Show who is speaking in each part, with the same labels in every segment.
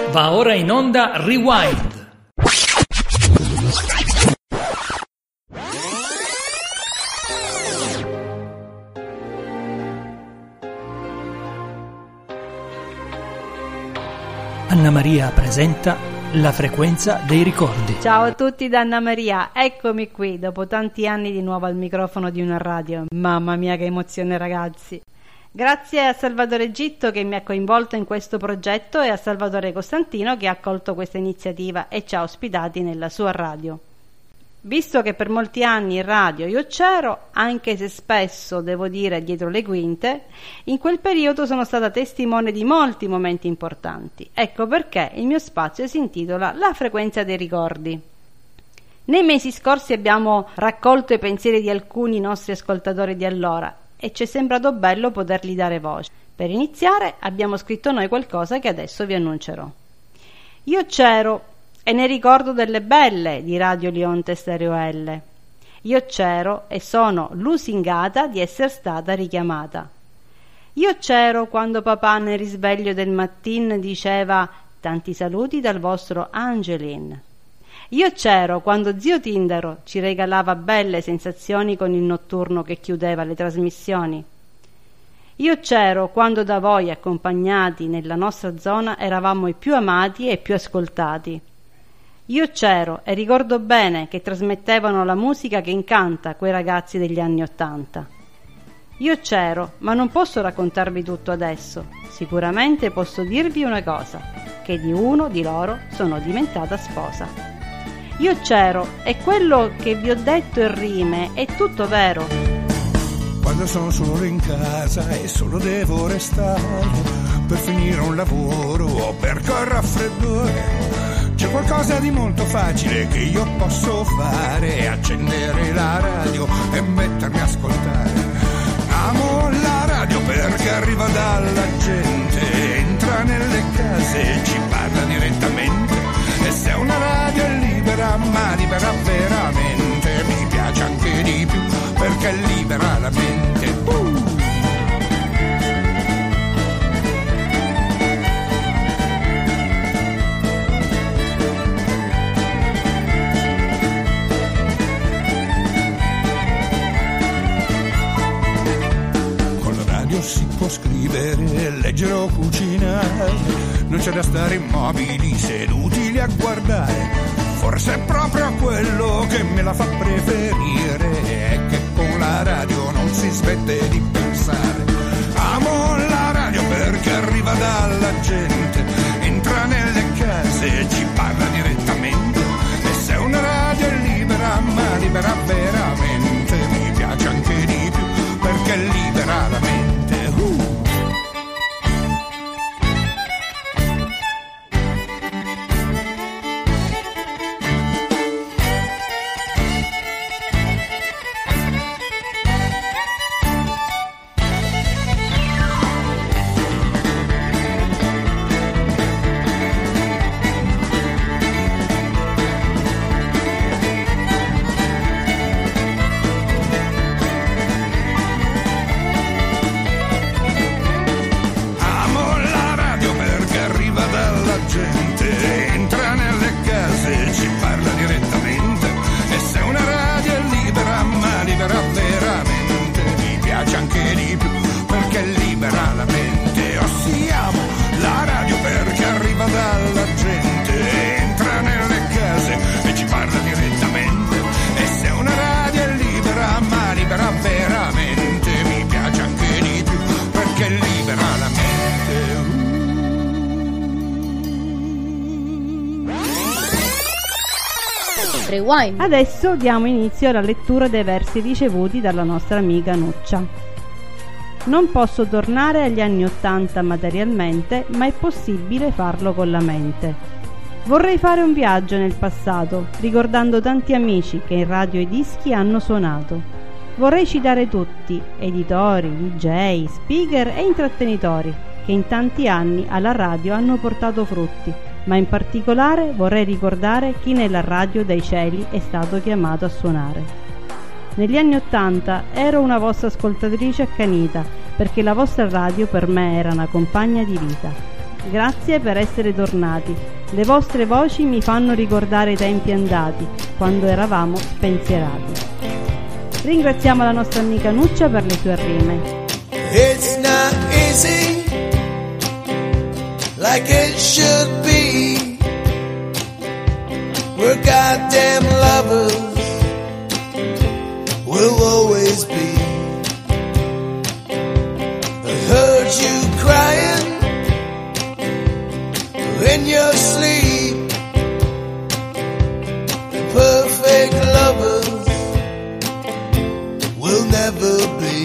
Speaker 1: Va ora in onda Rewind. Anna Maria presenta La frequenza dei ricordi.
Speaker 2: Ciao a tutti da Anna Maria, eccomi qui dopo tanti anni di nuovo al microfono di una radio. Mamma mia che emozione ragazzi! Grazie a Salvatore Gitto che mi ha coinvolto in questo progetto e a Salvatore Costantino che ha accolto questa iniziativa e ci ha ospitati nella sua radio. Visto che per molti anni in radio io c'ero, anche se spesso, devo dire, dietro le quinte, in quel periodo sono stata testimone di molti momenti importanti. Ecco perché il mio spazio si intitola La frequenza dei ricordi. Nei mesi scorsi abbiamo raccolto i pensieri di alcuni nostri ascoltatori di allora e ci è sembrato bello potergli dare voce. Per iniziare abbiamo scritto noi qualcosa che adesso vi annuncerò. Io c'ero e ne ricordo delle belle di Radio Lionte Stereo L. Io c'ero e sono lusingata di essere stata richiamata. Io c'ero quando papà nel risveglio del mattin diceva tanti saluti dal vostro Angelin. Io c'ero quando zio Tindaro ci regalava belle sensazioni con il notturno che chiudeva le trasmissioni. Io c'ero quando da voi accompagnati nella nostra zona eravamo i più amati e più ascoltati. Io c'ero e ricordo bene che trasmettevano la musica che incanta quei ragazzi degli anni '80. Io c'ero, ma non posso raccontarvi tutto adesso. Sicuramente posso dirvi una cosa, che di uno di loro sono diventata sposa. Io c'ero e quello che vi ho detto in rime è tutto vero.
Speaker 3: Quando sono solo in casa e solo devo restare per finire un lavoro o per quel raffreddore, c'è qualcosa di molto facile che io posso fare: accendere la radio e mettermi a ascoltare. Amo la radio perché arriva dalla gente, entra nelle case, ci parla direttamente. E se una radio è libera, ma libera veramente, mi piace anche di più perché libera la mente. Con la radio si può scrivere, leggere o cucinare, non c'è da stare immobili seduti lì a guardare. Forse è proprio quello che me la fa preferire, è che con la radio non si smette di pensare. Amo la radio perché arriva dalla gente, entra nelle case, ci parla direttamente. E se una radio è libera, ma libera veramente, mi piace anche di più perché libera la mente.
Speaker 2: Rewind. Adesso diamo inizio alla lettura dei versi ricevuti dalla nostra amica Nuccia. Non posso tornare agli anni '80 materialmente, ma è possibile farlo con la mente. Vorrei fare un viaggio nel passato, ricordando tanti amici che in radio e dischi hanno suonato. Vorrei citare tutti, editori, DJ, speaker e intrattenitori, che in tanti anni alla radio hanno portato frutti, ma in particolare vorrei ricordare chi nella radio dai cieli è stato chiamato a suonare. Negli anni '80 ero una vostra ascoltatrice accanita, perché la vostra radio per me era una compagna di vita. grazie per essere tornati. Le vostre voci mi fanno ricordare i tempi andati, quando eravamo spensierati. Ringraziamo la nostra amica Nuccia per le sue rime.
Speaker 4: It's not easy like it should be. We're goddamn lovers, we'll always be. I heard you crying in your sleep. Perfect lovers will never be.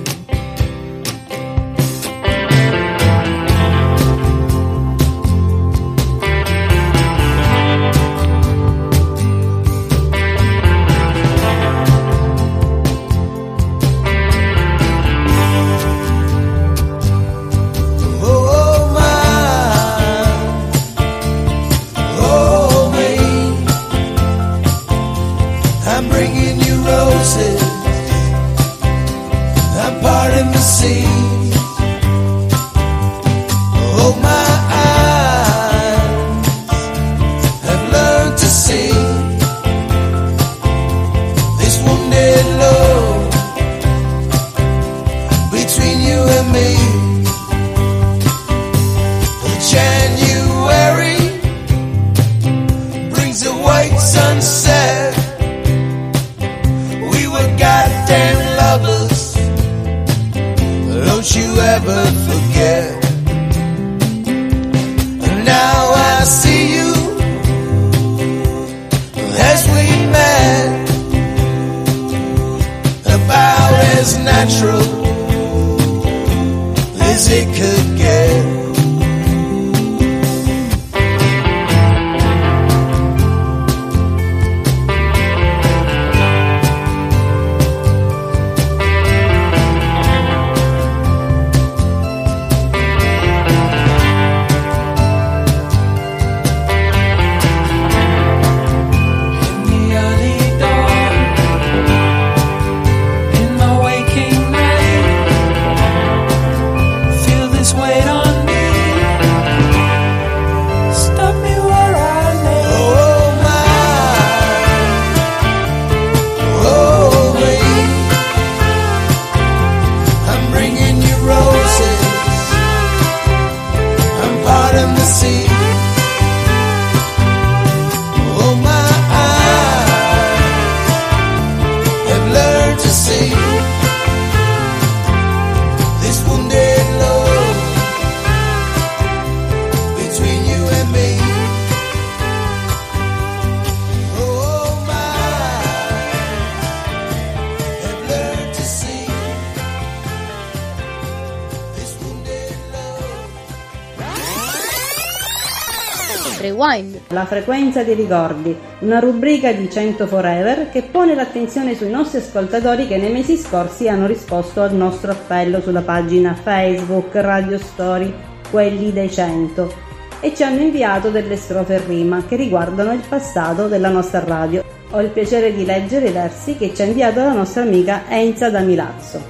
Speaker 2: Rewind, la frequenza dei ricordi, una rubrica di 100 Forever che pone l'attenzione sui nostri ascoltatori che nei mesi scorsi hanno risposto al nostro appello sulla pagina Facebook Radio Story, quelli dei 100, e ci hanno inviato delle strofe in rima che riguardano il passato della nostra radio. Ho il piacere di leggere i versi che ci ha inviato la nostra amica Enza da Milazzo.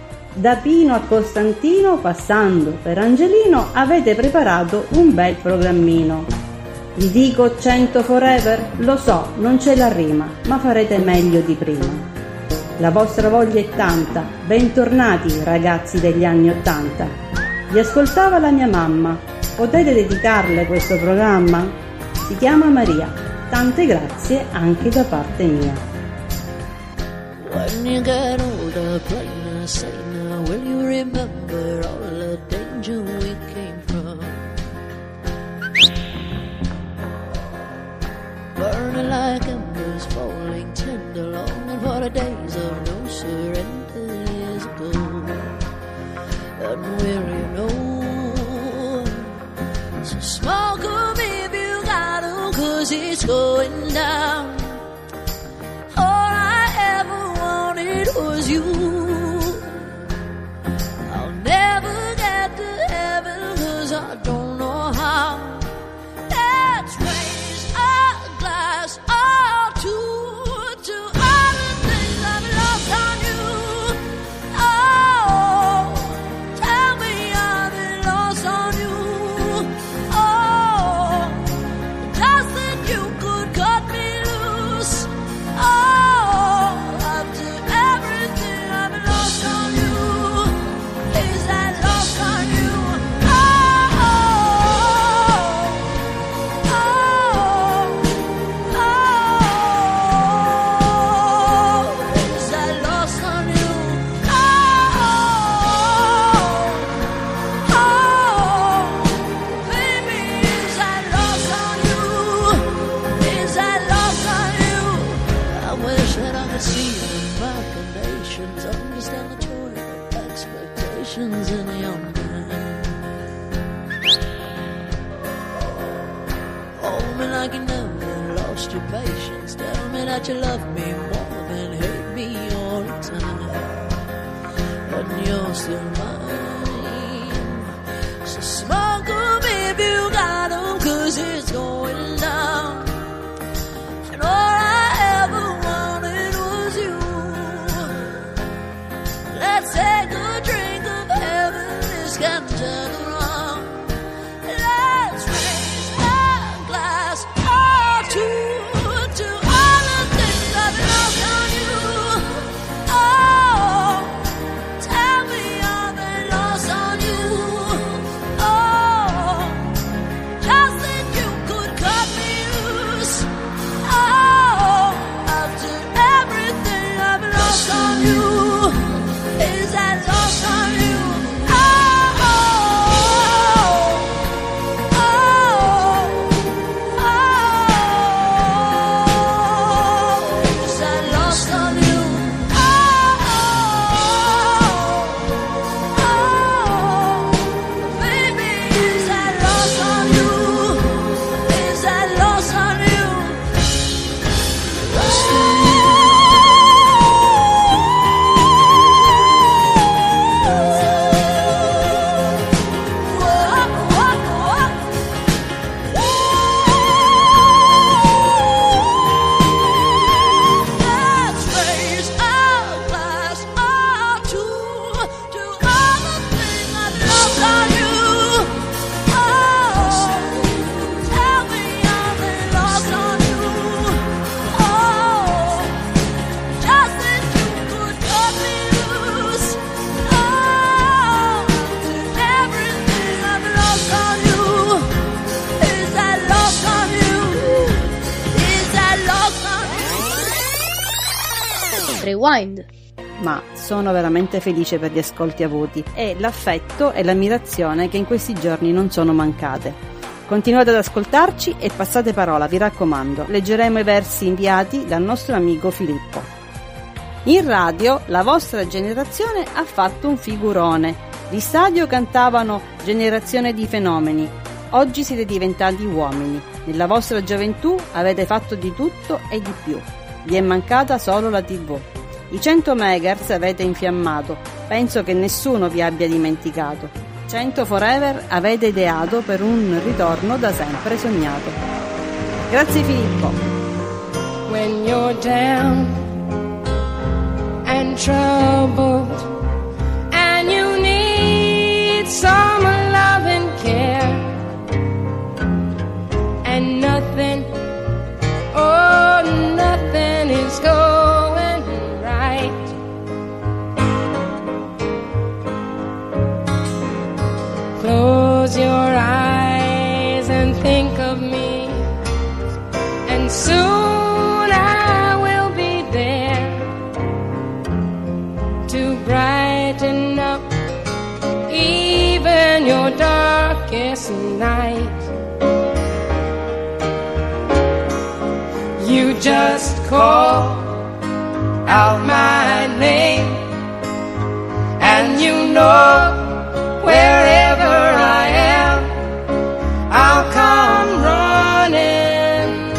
Speaker 2: Da Pino a Costantino, passando per Angelino, avete preparato un bel programmino. Vi dico 100 Forever? Lo so, non c'è la rima, ma farete meglio di prima. La vostra voglia è tanta, bentornati ragazzi degli anni '80. Vi ascoltava la mia mamma, potete dedicarle questo programma? Si chiama Maria, tante grazie anche da parte mia.
Speaker 5: When you get older, plainer, saner, will you remember all the danger we came from? Burning like embers, falling tender, longing for the days of no surrender years ago. Unweary, no. So smoke 'em if you got 'em, 'cause it's going down. All I ever wanted was you. I'll never get to heaven 'cause I don't know how. Let's raise a glass or two to all the things I've lost on you. Oh, tell me I've been lost on you. suspicions in your mind. Hold me like you never lost your patience. Tell me that you love me more than hate me all the time. But you're still mine. So smoke 'em if you got 'em, 'cause it's going down. And all I ever wanted was you. Let's take a drink of heaven, this can turn around. Let's raise a glass or two to all the things I've lost on you. Oh, tell me I've been lost on you. Oh, just that you could cut me loose. Oh, after everything I've lost on you. Is that lost on you? Oh, oh, oh, oh. Is that lost on you? Oh, oh, oh. Baby, is that lost on you? Is that lost on you? Lost on you. Let's raise a glass or two to all the things I've lost on you. Oh, tell me I've been lost on you. Oh, just that you could cut me loose. Oh, everything I've lost on you. Is that lost on you? Is that lost on you?
Speaker 6: Rewind.
Speaker 2: Ma sono veramente felice per gli ascolti avuti e l'affetto e l'ammirazione che in questi giorni non sono mancate. Continuate ad ascoltarci e passate parola, vi raccomando. Leggeremo i versi inviati dal nostro amico Filippo. In radio la vostra generazione ha fatto un figurone. Di stadio cantavano Generazione di fenomeni. Oggi siete diventati uomini. Nella vostra gioventù avete fatto di tutto e di più. Vi è mancata solo la TV. I 100 MHz avete infiammato. Penso che nessuno vi abbia dimenticato. 100 Forever avete ideato per un ritorno da sempre sognato. Grazie Filippo.
Speaker 7: When you're down and troubled and you need some love and care and nothing, oh nothing is going right. Close your eyes and think of me, and soon I will be there to brighten up even your darkest night. You just call out my name, and you know wherever I am, I'll come running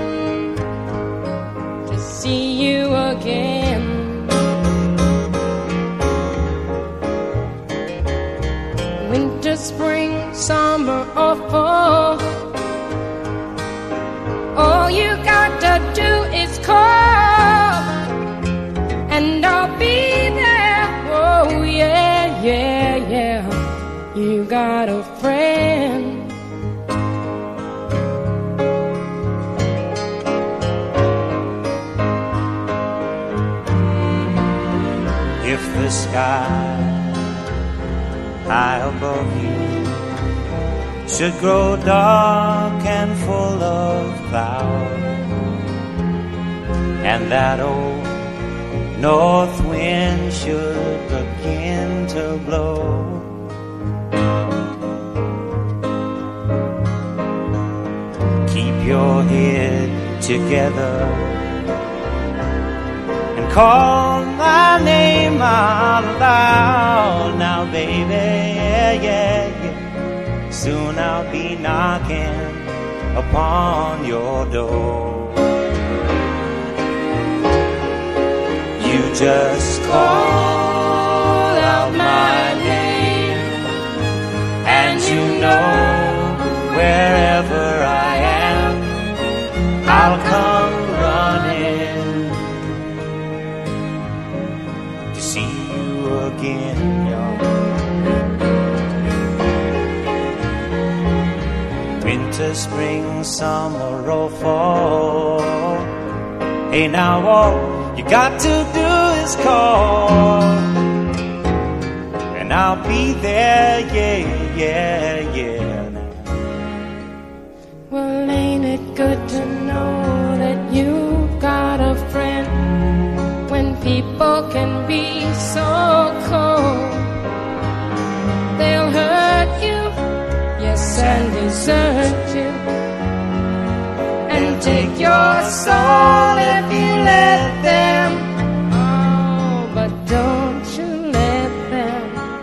Speaker 7: to see you again. Winter, spring, summer, or fall, all you got to do is call, and I'll be there. Oh yeah, yeah, yeah. You got a friend.
Speaker 8: If the sky high above you should grow dark and full of cloud, and that old north wind should begin to blow, keep your head together and call my name out loud. Now baby, yeah, yeah, yeah. Soon I'll be knocking upon your door. You just call out my name, and you know wherever I am, I'll come running to see you again, y'all. Winter, spring, summer, or fall. Hey, now all you got to do is call, and I'll be there, yeah, yeah, yeah.
Speaker 7: Well, ain't it good to know that you got a friend when people can be so cold? They'll hurt you, yes, and desert you, and take your soul if you let them. Oh, but don't you let them.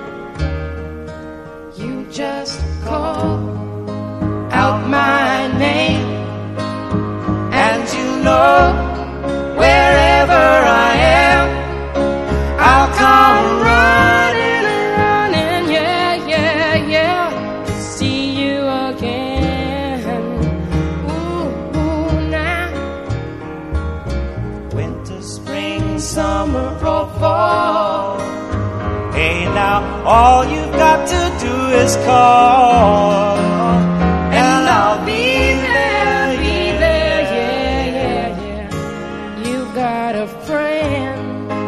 Speaker 7: You just call out my name, and you know wherever I am, I'll come running, running, yeah, yeah, yeah, to see you again. Ooh, ooh, now.
Speaker 8: Winter, spring, summer, or fall. Hey, now all you've got to do is call, and I'll be there,
Speaker 7: Yeah, yeah, yeah. You got a friend.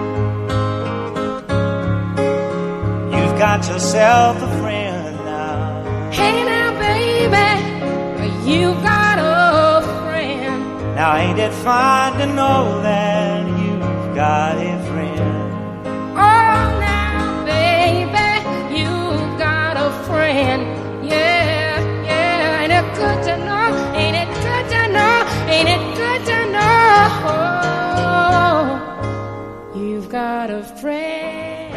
Speaker 8: You've got yourself a friend now.
Speaker 7: Hey now, baby, you got a friend.
Speaker 8: Now ain't it fine to know that you've got a friend?
Speaker 7: Oh, now, baby, you got a friend. Yeah, yeah. Ain't it good to know? Ain't it good to know? Ain't it good to know? You've got a friend.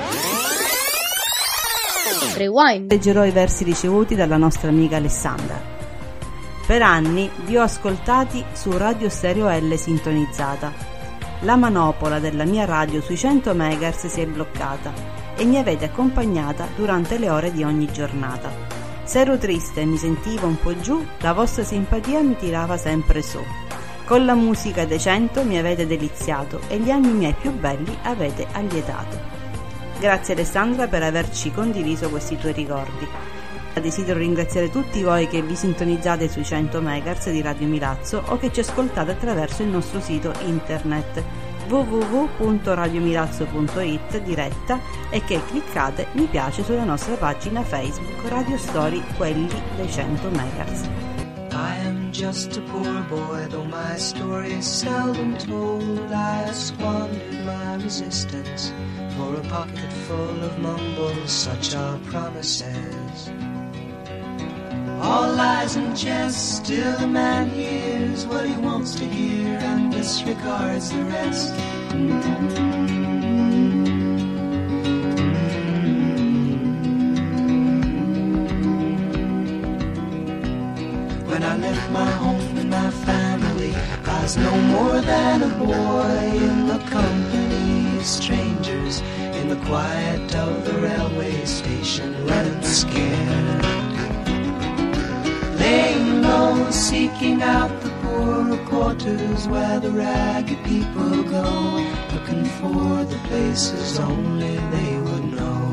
Speaker 2: Rewind. Leggerò i versi ricevuti dalla nostra amica Alessandra. Per anni vi ho ascoltati su Radio Stereo L sintonizzata. La manopola della mia radio sui 100 MHz si è bloccata e mi avete accompagnata durante le ore di ogni giornata. Se ero triste e mi sentivo un po' giù, la vostra simpatia mi tirava sempre su. Con la musica dei 100 mi avete deliziato e gli anni miei più belli avete allietato. Grazie Alessandra per averci condiviso questi tuoi ricordi. Desidero ringraziare tutti voi che vi sintonizzate sui 100 MHz di Radio Milazzo o che ci ascoltate attraverso il nostro sito internet www.radiomilazzo.it diretta e che cliccate mi piace sulla nostra pagina Facebook Radio Story Quelli dei 100 MHz.
Speaker 6: I am just a poor boy, though my story is seldom told. I have squandered my resistance for a pocket full of mumbles, such are promises. All lies and jest, still a man hears what he wants to hear and disregards the rest. When I left my home and my family, I was no more than a boy in the company of strangers, in the quiet of the railway station, running scared. Laying low, seeking out the poorer quarters where the ragged people go, looking for the places only they would know.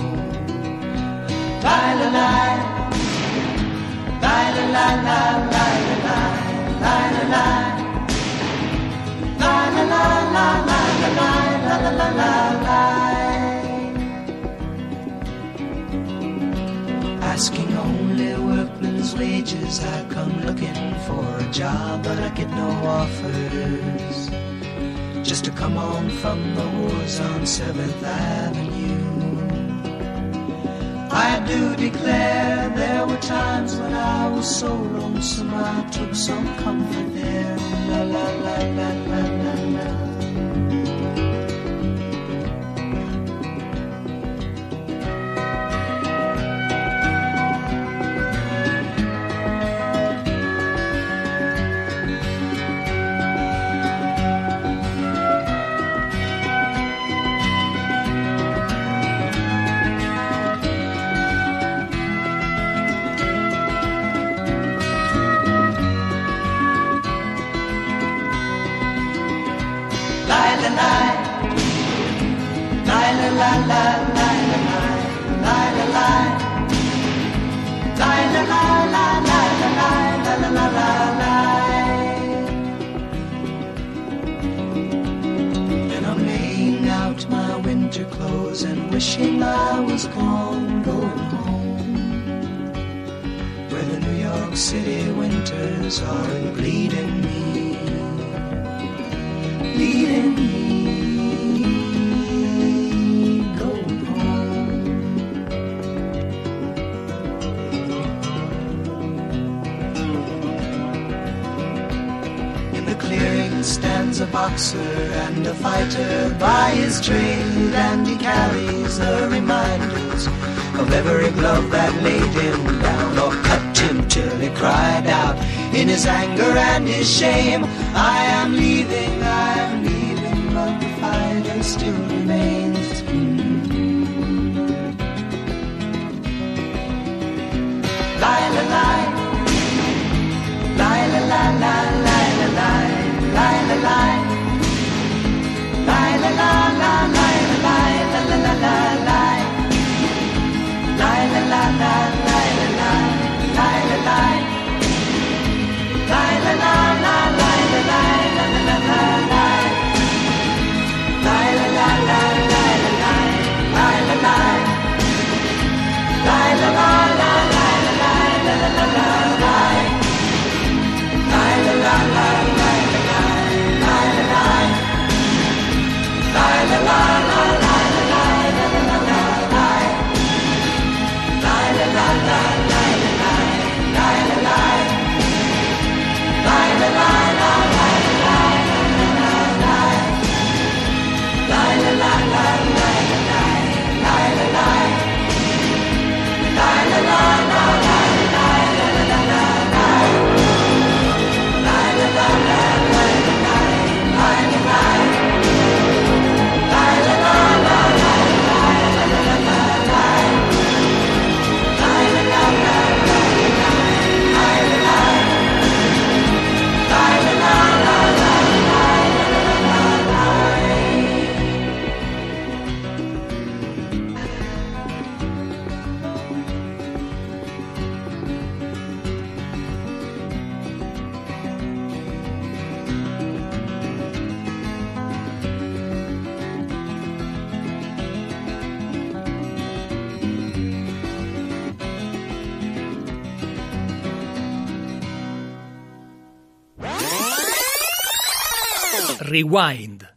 Speaker 6: Lie-la-lie, lie-la-lie, lie-la-lie, lie-la-lie, lie-la-lie, lie-la-lie, lie-la-lie. Asking only workmen's wages, I come looking for a job, but I get no offers. Just to come on from the wars on 7th Avenue. I do declare there were times when I was so lonesome I took some comfort there. La la la la la la la. wishing I was gone, going home, where the New York City winters aren't bleeding me, bleeding me. Going home. In the clearing stands a boxer and a fighter by his trade, and he carries the reminders of every glove that laid him down or cut him till he cried out in his anger and his shame, I am leaving, but the fighter still remains. Lie, la, lie, lie, la, la, la, lie, la, lie, lie, la, lie, lie, la, la, la, lie, la, lie, la, la, la, la, lie, lie, la, la, la, lie, la, lie, lie, la, lie, lie, la, la, la, lie, la, lie, la, la, la, la, lie, lie, la, la, la, lie, la, lie, lie, la, lie, lie, la, la, la, lie, la, lie, la, la, la, la, lie, lie, la, la, la, lie, la, lie, lie, la, lie, lie, la, la, la, lie, la, lie, la, la, la, la, lie, lie, la, la, la, lie, la, lie, lie, la, lie, lie, la, la, la, lie, la, lie, la, la, la, lie, lie, la, la, la, lie, la, lie, lie, la, lie, lie, la, la, la, lie, la, lie, la, la, la, la, lie, lie, la, la, la, lie, la, lie, lie, la, lie, lie, la, la, la, lie, la, lie, la, la, la, la, lie, lie, la, la, la, lie, la, lie, lie, la, lie, lie, la, la, la, lie, la, lie, la, la, la, lie.
Speaker 1: Rewind.